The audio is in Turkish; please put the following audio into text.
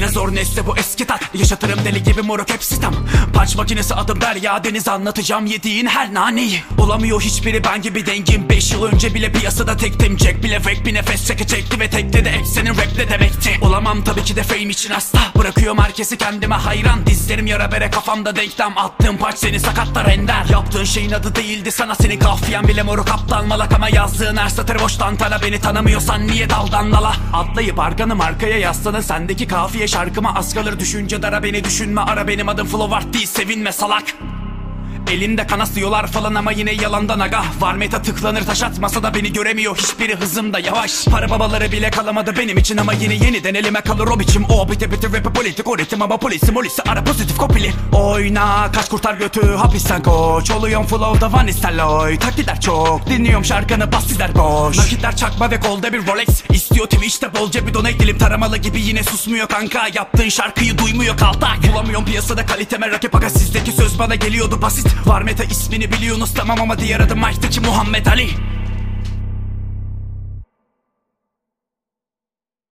ne zor neyse bu eski tat. Yaşatırım deli gibi moruk hep sitem. Punch makinesi adım derya deniz, anlatacağım yediğin her naneyi. Olamıyor hiçbiri ben gibi dengim. 5 yıl önce bile piyasada tektim. Jack bile fake bir nefes çekecekti ve tekte de eksenin rap ne demekti. Olamam tabii ki de fame için asla. Bırakıyorum herkesi kendime hayran. Dizlerim yara bere kafamda denklem. Attığım punch seni sakatlar ender. Yaptığın şeyin adı değildi sana, seni gafleyen bile moruk aptal malak. Ama yazdığın her satır boş tantana. Beni tanımıyorsan niye daldan dala. Atlayıp arkanım arkaya yaslanın. Sendeki kafiye şarkıma az kalır. Düşünce dara beni düşünme ara, benim adım flow art değil sevinme salak. Elinde kanaslıyorlar falan ama yine yalandan aga. Var meta tıklanır taş atmasa da beni göremiyor hiçbiri, hızım da yavaş. Para babaları bile kalamadı benim için ama yine yeniden elime kalır o biçim. O biti biti rap'i politik o ritim ama polisi molisi ara pozitif kopili. Oyna kaç kurtar götü hapisten koç. Oluyorum flow'da Van Nistelrooy. Taklider çok dinliyorum şarkını bas sizler boş. Nakitler çakma ve kolda bir Rolex. İstiyor Twitch'te bolca bir donate, dilim taramalı gibi yine susmuyor kanka. Yaptığın şarkıyı duymuyor kaltak. Bulamıyorum piyasada kaliteme rakip aga, sizdeki söz bana geliyordu basit. Var meta ismini biliyorsunuz tamam ama diğer adım Mike'daki Muhammed Ali.